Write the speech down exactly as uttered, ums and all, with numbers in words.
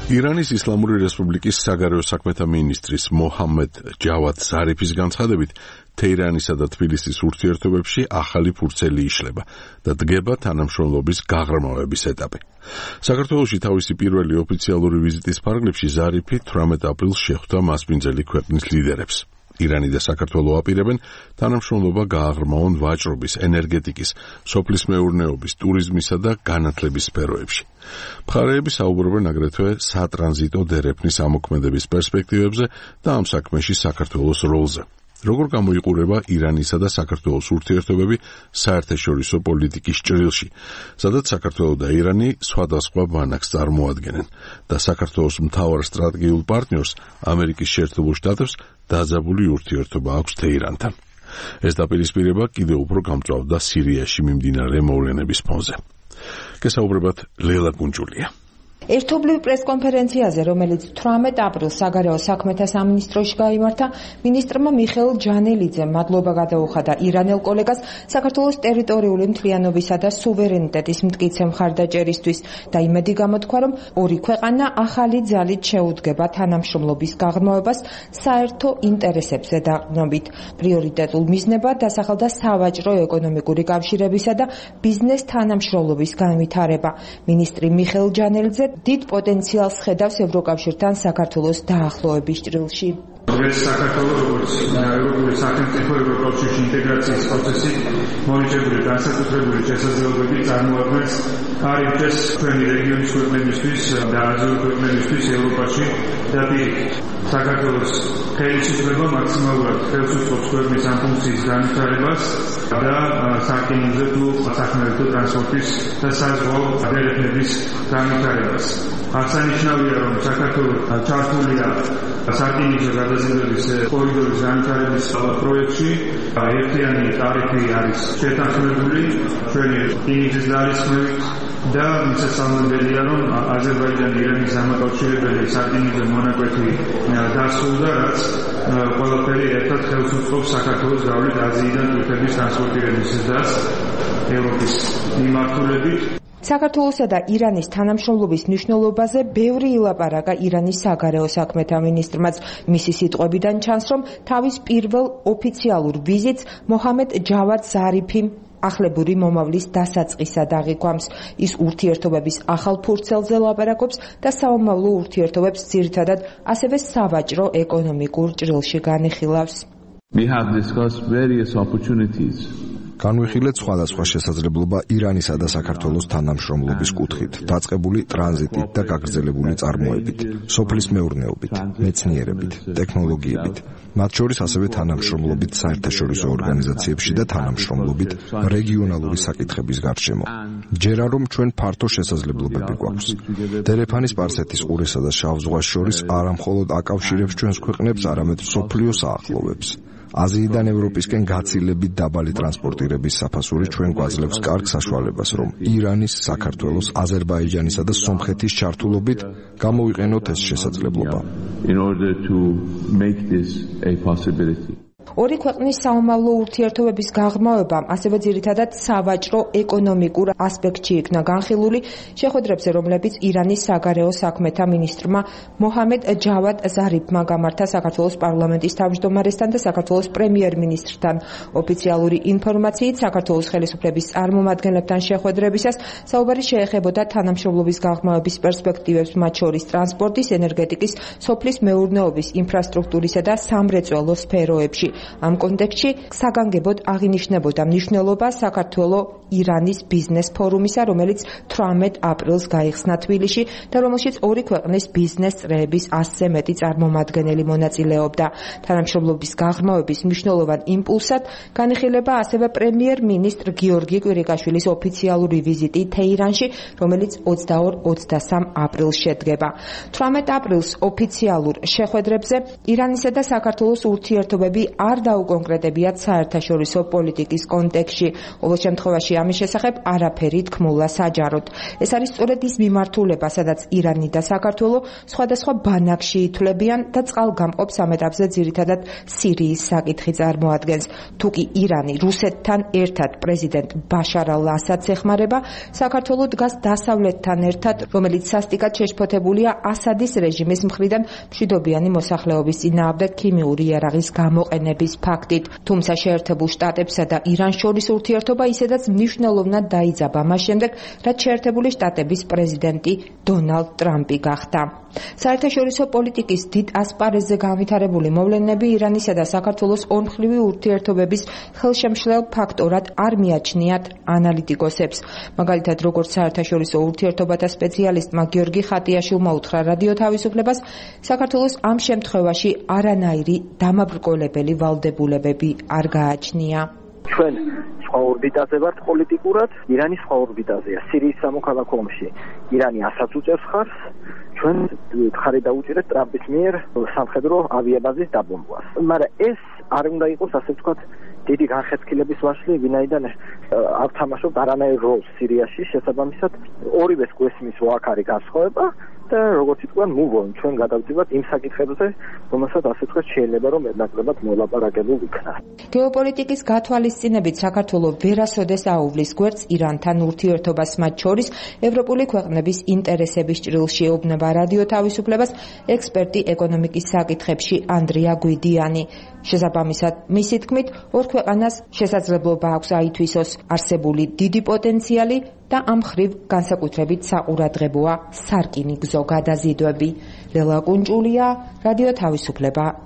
ირანის ისლამური რესპუბლიკის საგარეო საქმეთა მინისტრის მოჰამედ ჯავად ზარიფის განცხადებით, თეირანისა და თბილისის ურთიერთობებში ახალი ფურცელი იშლება და დგება თანამშრომლობის გაღრმავების ეტაპი. საქართველოში თავისი პირველი ოფიციალური ვიზიტის ფარგლებში ზარიფი თვრამეტ აპრილს შეხვდა მასპინძელი ქვეყნის ლიდერებს. ირანი და საქართველო აპირებენ თანამშრომლობა გააღრმავონ ვაჭრობის, ენერგეტიკის, სოფლის მეურნეობის, ტურიზმისა და განათლების სფეროებში. მხარეები საუბრობენ აგრეთვე სატრანზიტო დერეფნის ამოქმედების პერსპექტივებზე და ამ საქმეში საქართველოს როლზე. როგორ გამოიყურება ირანისა და საქართველოს ურთიერთობები საერთაშორისო პოლიტიკის ჭრილში, სადაც საქართველო და ირანი სხვადასხვა ბანაკს წარმოადგენენ და საქართველოს მთავარ სტრატეგიულ პარტნიორს ამერიკის შეერთებულ შტატებს დაძაბული ურთიერთობა აქვს თეირანთან. ეს დაპირისპირება კიდევ უფრო გამწვავდა სირიაში მიმდინარე მოვლენების ფონზე. გესაუბრებათ ლელა გუნჯულია. ერთობლივ პრესკონფერენციაზე, რომელიც თვრამეტ აპრილს საგარეო საქმეთა სამინისტროში გაიმართა, მინისტრმა მიხეილ ჯანელიძემ მადლობა გადაუხადა ირანელ კოლეგას საქართველოს ტერიტორიული მთლიანობისა და სუვერენიტეტის მტკიცე მხარდაჭერისთვის და იმედი გამოთქვა, რომ ორი ქვეყანა ახალი ძალით შეუდგება თანამშრომლობის გაღრმავებას საერთო ინტერესებზე დაყრდნობით. პრიორიტეტულ მიზნებად დასახელდა სავაჭრო ეკონომიკური კავშირებისა და ბიზნეს თანამშრომლობის განვითარება. მინისტრი მიხეილ ჯანელიძე დიდ პოტენციალს ხედავს ევროკავშირთან საქართველოს დაახლოების ჭრილში. საქართველოს როგორც ევროპული სახელმწიფო ევროკავშირში ინტეგრაციის პროცესი მორიჯებული განსაკუთრებული შესაძლებლობები წარმოადგენს კარიბჭეს ჩვენი რეგიონის ქვეყნებისთვის და აზიური ქვეყნებისთვის ევროპაში და პირიქით. საქართველოს ხელისუფლება მაქსიმალურად ხელს უწყობს ქვეყნის ამ ფუნქციის განვითარებას და სარკინიგზო თუ სახმელეთო ტრანსპორტის და საზღვაო დერეფნების განვითარებას. აღსანიშნავია, რომ საქართველო ჩართულია სარკინიგზო გადაზიდვების კორიდორის განვითარების პროექტში. ერთიანი ტარიფი არის შეთანხმებული ჩვენი რკინიგზის ძალისხმევით და მისასალმებელია, რომ აზერბაიჯანი ირანის დამაკავშირებელი სარკინიგზო მონაკვეთი დასრულდა, რაც ყველაფერი ერთად ხელს უწყობს საქართველოს გავლით აზიიდან თურქეთის ტრანსპორტირების ზრდას ევროპის მიმართულებით. საქართველოსა და ირანის თანამშრომლობის მნიშვნელობაზე ბევრი ილაპარაკა ირანის საგარეო საქმეთა მინისტრმაც. მისი სიტყვებიდან ჩანს, რომ თავის პირველ ოფიციალურ ვიზიტს მოჰამედ ჯავად ზარიფი ახლებური მომავლის დასაწყისად აღიქვამს. ის ურთიერთობების ახალ ფურცელზე ლაპარაკობს და საომავლო ურთიერთობებს ძირითადად ასევე სავაჭრო ეკონომიკურ ჭრილში განიხილავს. We have discussed various opportunities. განვიხილეთ სხვადასხვა შესაძლებლობა ირანისა და საქართველოს თანამშრომლობის კუთხით, დაწყებული ტრანზიტით და გაგრძელებული წარმოებით, სოფლის მეურნეობით, მეცნიერებით, ტექნოლოგიებით, მათ შორის ასევე თანამშრომლობით საერთაშორისო ორგანიზაციებში და თანამშრომლობით რეგიონალური საკითხების გარშემო. ჯერა რომ ჩვენ ფართო შესაძლებლობები გვაქვს. დერეფანის სპარსეთის ყურესა და შავ ზღვას შორის არა მხოლოდ აკავშირებს ჩვენს ქვეყნებს, არამედ მსოფლიოს აახლოვებს. აზიიდან ევროპისკენ გაცილებით დაბალი ტრანსპორტირების საფასური ჩვენ გვაძლევს კარგ საშუალებას, რომ ირანის, საქართველოს, აზერბაიჯანისა და სომხეთის ჩართულობით გამოვიყენოთ ეს შესაძლებლობა. In order to make this a possibility. ორი ქვეყნის საომავლო ურთიერთობების გაღრმავებამ ასევე ძირითადად სავაჭრო ეკონომიკურ ასპექტში იქნა განხილული შეხვედრებზე, რომლებიც ირანის საგარეო საქმეთა მინისტრმა მოჰამედ ჯავად ზარიფმა გამართა საქართველოს პარლამენტის თავმჯდომარესთან და საქართველოს პრემიერ-მინისტრთან. ოფიციალური ინფორმაციით, საქართველოს ხელისუფლების წარმომადგენლებთან შეხვედრებისას საუბარი შეეხებოდა თანამშრომლობის გაღრმავების პერსპექტივებს, მათ შორის ტრანსპორტის, ენერგეტიკის, სოფლის მეურნეობის, ინფრასტრუქტურისა და სამრეწველო სფეროებში. ამ კონტექსტში საგანგებოდ აღინიშნებოდა მნიშვნელობა საქართველო-ირანის ბიზნეს ფორუმისა, რომელიც თვრამეტ აპრილს გაიხსნა თბილისში და რომელშიც ორი ქვეყნის ბიზნეს წრეების ასზე მეტი წარმომადგენელი მონაწილეობდა. თანამშრომლობის გაღრმავების მნიშვნელოვან იმპულსად განიხილება ასევე პრემიერ-მინისტრ გიორგი კვირიკაშვილის ოფიციალური ვიზიტი თეირანში, რომელიც ოცდაორ ოცდასამ აპრილს შედგება. თვრამეტ აპრილს ოფიციალურ შეხვედრებზე ირანისა და საქართველოს ურთიერთობები არ დაუკონკრეტებიათ საერთაშორისო პოლიტიკის კონტექსტში. ყოველ შემთხვევაში ამის შესახებ არაფერი თქმულა საჯაროდ. ეს არის სწორედ ის მიმართულება, სადაც ირანი და საქართველო სხვადასხვა ბანაკში ითვლებიან და წყალგამყოფ სამეტაპზე ძირითადად სირიის საკითხი წარმოადგენს. თუკი ირანი რუსეთთან ერთად პრეზიდენტ ბაშარ ალ-ასადს ეხმარება, საქართველო დგას დასავლეთთან ერთად, რომელიც სასტიკად შეშფოთებულია ასადის რეჟიმის მხრიდან მშვიდობიანი მოსახლეობის წინააღმდეგ ქიმიური იარაღის გამოყენების ფაქტით. თუმცა შეერთებულ შტატებსა და ირანს შორის ურთიერთობა ისედაც მნიშვნელოვნად დაიძაბა მას შემდეგ, რაც შეერთებული შტატების პრეზიდენტი დონალდ ტრამპი გახდა. საერთაშორისო პოლიტიკის დიდ ასპარეზზე განვითარებული მოვლენები ირანისა და საქართველოს ორმხრივი ურთიერთობების ხელშემშლელ ფაქტორად არ მიაჩნიათ ანალიტიკოსებს. მაგალითად, როგორც საერთაშორისო ურთიერთობათა სპეციალისტმა გიორგი ხატიაშვილმა უთხრა რადიო თავისუფლებას, საქართველოს ამ შემთხვევაში არანაირი დამაბრკოლებელი ვალდებულებები არ გააჩნია. ჩვენ სხვა ორბიტაზე ვართ პოლიტიკურად, ირანი სხვა ორბიტაზეა. სირიის სამოქალაქო ომში ირანი ასაც უწევს ხარს, ჩვენ ხარი დაუჭირეთ ტრამპის მიერ სამხედრო ავიაბაზის დაბომბვას. მაგრამ ეს არ უნდა იყოს, ასე ვთქვათ, დიდი განხეთქილების ვაშლი, ვინაიდან არ თამაშობთ არანაირ როლს სირიაში, შესაბამისად ორივეს გვესმის აქ არის განსხვავება და როგორც ითქვათ, move on, ჩვენ გადავდივართ იმ საკითხებზე, რომელსაც ასე ვთქვათ, შეიძლება რომ მეტნაკლებად მოლაპარაკებულ იქნა. გეოპოლიტიკის გათვალისწინებით საქართველო ვერასოდეს აუვლის გვერდს ირანთან ურთიერთობას, მათ შორის ევროპული ქვეყნების ინტერესების ჭრილში, ეუბნება რადიო თავისუფლებას ექსპერტი ეკონომიკის საკითხებში ანდრია გვიდიანი. შესაბამისად, მისი თქმით, ორ ქვეყანას შესაძლებლობა აქვს აითვისოს არსებული დიდი პოტენციალი და ამ ხრივ განსაკუთრებით საყურადღებოა სარკინიგზო გადაზიდვები. ლელა კუნჭულია, რადიო თავისუფლება.